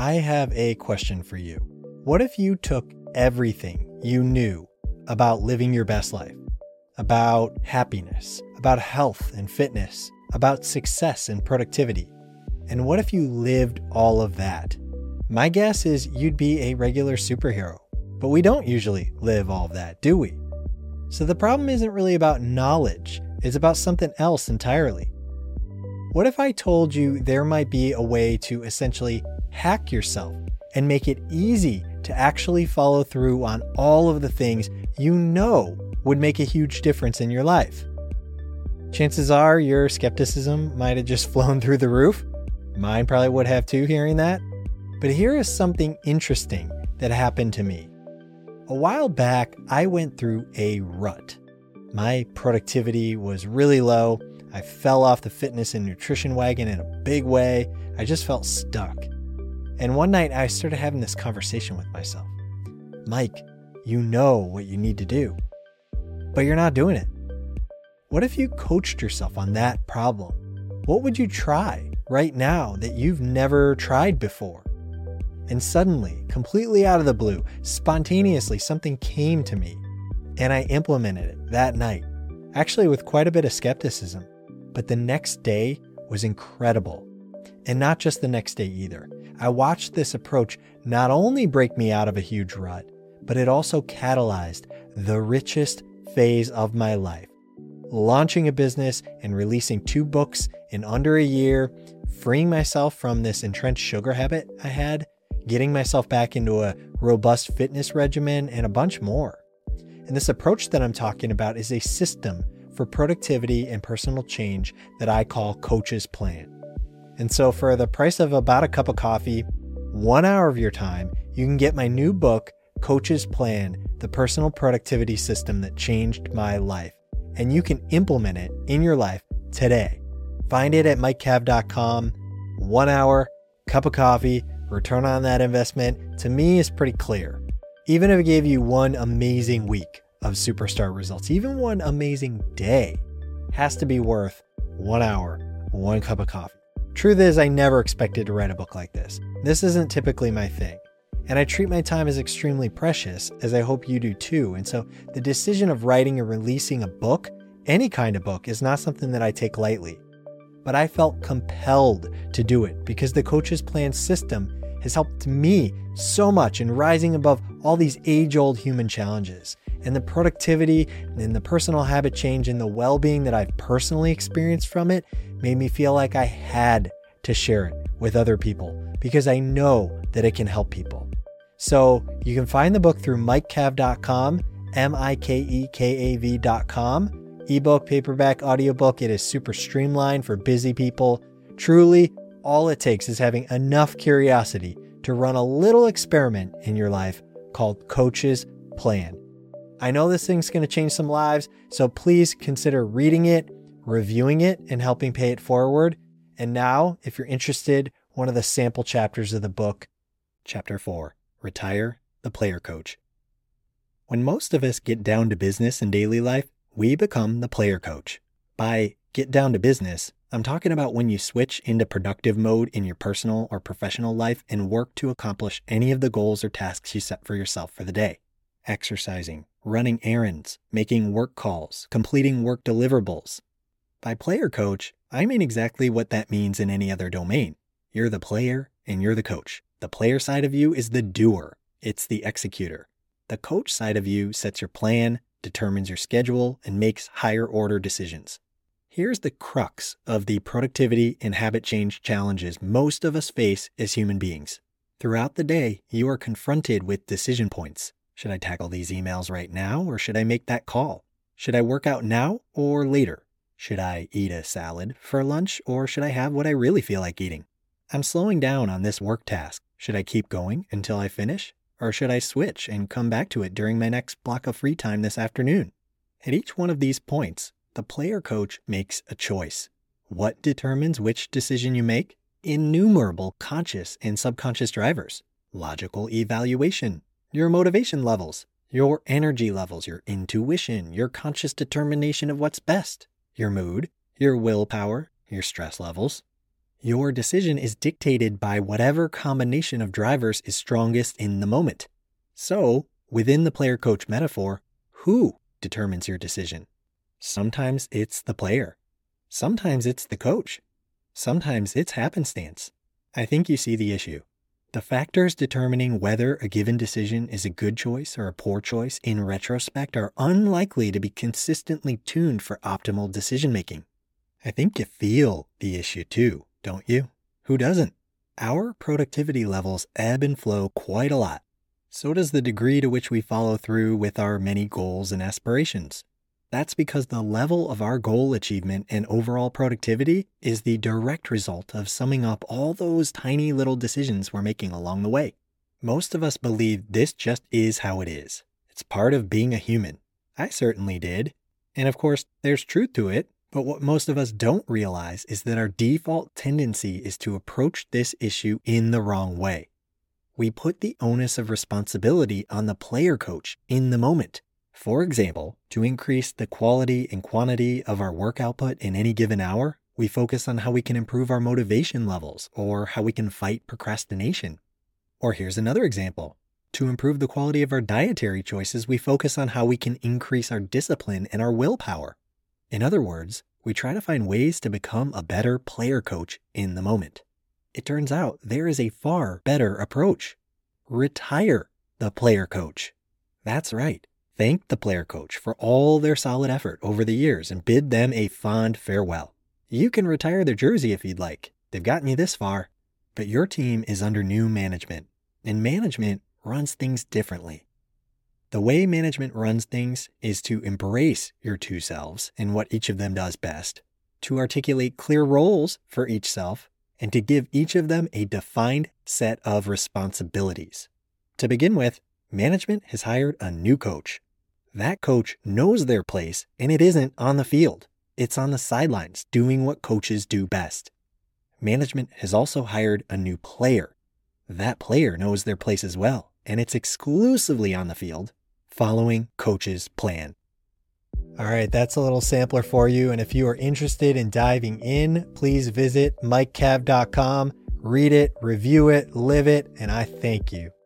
I have a question for you. What if you took everything you knew about living your best life, about happiness, about health and fitness, about success and productivity, and what if you lived all of that? My guess is you'd be a regular superhero, but we don't usually live all of that, do we? So the problem isn't really about knowledge, it's about something else entirely. What if I told you there might be a way to essentially hack yourself and make it easy to actually follow through on all of the things you know would make a huge difference in your life? Chances are your skepticism might have just flown through the roof. Mine probably would have too, hearing that. But here is something interesting that happened to me. A while back, I went through a rut. My productivity was really low. I fell off the fitness and nutrition wagon in a big way. I just felt stuck. And one night I started having this conversation with myself. Mike, you know what you need to do, but you're not doing it. What if you coached yourself on that problem? What would you try right now that you've never tried before? And suddenly, completely out of the blue, spontaneously, something came to me and I implemented it that night, actually with quite a bit of skepticism. But the next day was incredible. And not just the next day either. I watched this approach not only break me out of a huge rut, but it also catalyzed the richest phase of my life. Launching a business and releasing 2 books in under a year, freeing myself from this entrenched sugar habit I had, getting myself back into a robust fitness regimen, and a bunch more. And this approach that I'm talking about is a system for productivity and personal change that I call Coach's Plan. And so for the price of about a cup of coffee, 1 hour of your time, you can get my new book, Coach's Plan, the personal productivity system that changed my life. And you can implement it in your life today. Find it at mikecav.com. 1 hour, cup of coffee, return on that investment, to me, is pretty clear. Even if it gave you one amazing week of superstar results, even one amazing day, has to be worth 1 hour, 1 cup of coffee. Truth is, I never expected to write a book like this. This isn't typically my thing. And I treat my time as extremely precious, as I hope you do too. And so the decision of writing and releasing a book, any kind of book, is not something that I take lightly. But I felt compelled to do it because the Coach's Plan system has helped me so much in rising above all these age-old human challenges. And the productivity and the personal habit change and the well-being that I've personally experienced from it made me feel like I had to share it with other people because I know that it can help people. So you can find the book through mikecav.com, MIKEKAV.com. Ebook, paperback, audiobook. It is super streamlined for busy people. Truly, all it takes is having enough curiosity to run a little experiment in your life called Coach's Plan. I know this thing's going to change some lives, so please consider reading it, reviewing it, and helping pay it forward. And now, if you're interested, one of the sample chapters of the book, Chapter 4, Retire the Player Coach. When most of us get down to business in daily life, we become the player coach. By get down to business, I'm talking about when you switch into productive mode in your personal or professional life and work to accomplish any of the goals or tasks you set for yourself for the day. Exercising, running errands, making work calls, completing work deliverables. By player coach, I mean exactly what that means in any other domain. You're the player and you're the coach. The player side of you is the doer. It's the executor. The coach side of you sets your plan, determines your schedule, and makes higher order decisions. Here's the crux of the productivity and habit change challenges most of us face as human beings. Throughout the day, you are confronted with decision points. Should I tackle these emails right now, or should I make that call? Should I work out now or later? Should I eat a salad for lunch, or should I have what I really feel like eating? I'm slowing down on this work task. Should I keep going until I finish, or should I switch and come back to it during my next block of free time this afternoon? At each one of these points, the player coach makes a choice. What determines which decision you make? Innumerable conscious and subconscious drivers. Logical evaluation, your motivation levels, your energy levels, your intuition, your conscious determination of what's best, your mood, your willpower, your stress levels. Your decision is dictated by whatever combination of drivers is strongest in the moment. So, within the player-coach metaphor, who determines your decision? Sometimes it's the player. Sometimes it's the coach. Sometimes it's happenstance. I think you see the issue. The factors determining whether a given decision is a good choice or a poor choice in retrospect are unlikely to be consistently tuned for optimal decision-making. I think you feel the issue too, don't you? Who doesn't? Our productivity levels ebb and flow quite a lot. So does the degree to which we follow through with our many goals and aspirations. That's because the level of our goal achievement and overall productivity is the direct result of summing up all those tiny little decisions we're making along the way. Most of us believe this just is how it is. It's part of being a human. I certainly did. And of course, there's truth to it. But what most of us don't realize is that our default tendency is to approach this issue in the wrong way. We put the onus of responsibility on the player coach in the moment. For example, to increase the quality and quantity of our work output in any given hour, we focus on how we can improve our motivation levels or how we can fight procrastination. Or here's another example. To improve the quality of our dietary choices, we focus on how we can increase our discipline and our willpower. In other words, we try to find ways to become a better player coach in the moment. It turns out there is a far better approach. Retire the player coach. That's right. Thank the player coach for all their solid effort over the years and bid them a fond farewell. You can retire their jersey if you'd like. They've gotten you this far. But your team is under new management, and management runs things differently. The way management runs things is to embrace your two selves and what each of them does best, to articulate clear roles for each self, and to give each of them a defined set of responsibilities. To begin with, management has hired a new coach. That coach knows their place, and it isn't on the field. It's on the sidelines doing what coaches do best. Management has also hired a new player. That player knows their place as well, and it's exclusively on the field, following coach's plan. All right, that's a little sampler for you. And if you are interested in diving in, please visit MikeCav.com, read it, review it, live it, and I thank you.